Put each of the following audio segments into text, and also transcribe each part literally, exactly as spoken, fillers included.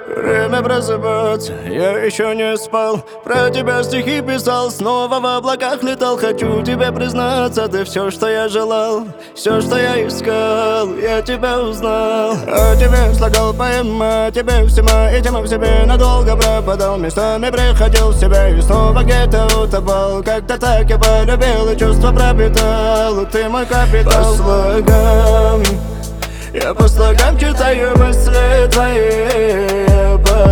Время просыпаться, я еще не спал. Про тебя стихи писал, снова в облаках летал. Хочу тебе признаться, ты все, что я желал, все, что я искал, я тебя узнал. О тебе слагал поэма, о тебе всема, и тема в себе надолго пропадал. Местами приходил в себя и снова где-то утопал. Как-то так я полюбил и чувства пропитал. Ты мой капитал. По слогам я по слогам читаю мысли твои. По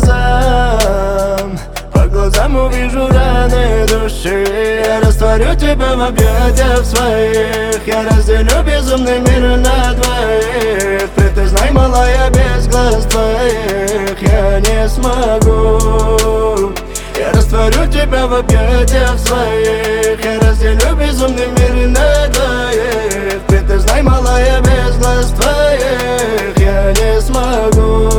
глазам, по глазам увижу раны души. Я растворю тебя в объятиях своих. Я разделю безумный мир на двоих. Признай, малая, без глаз твоих я не смогу. Я растворю тебя в объятиях своих. Я разделю безумный мир на двоих. Признай, малая, без глаз твоих я не смогу.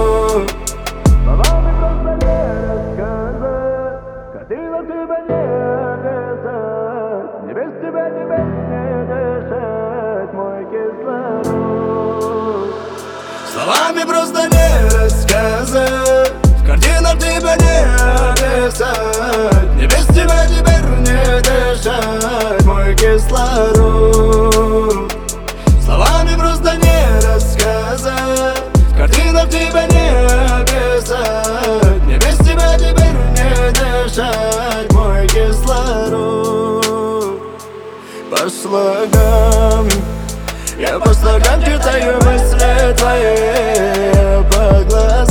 Словами просто не рассказать, хотела тебя не описать. Не без тебя теперь не дышать, мой кислород. Словами просто не рассказать, в картинах тебя не описать. Не без тебя теперь не дышать, мой кислород. Словами просто не рассказать, в картинах тебя не описать. Не без тебя теперь не дышать, мой кислород. По слогам я по слогам читаю мысли твои. По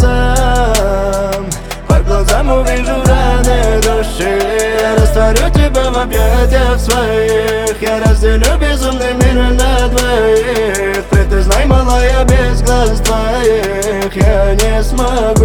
глазам, по глазам увижу раны души. Я растворю тебя в объятиях своих. Я разделю безумный мир на двоих. Признай, малая, без глаз твоих я не смогу.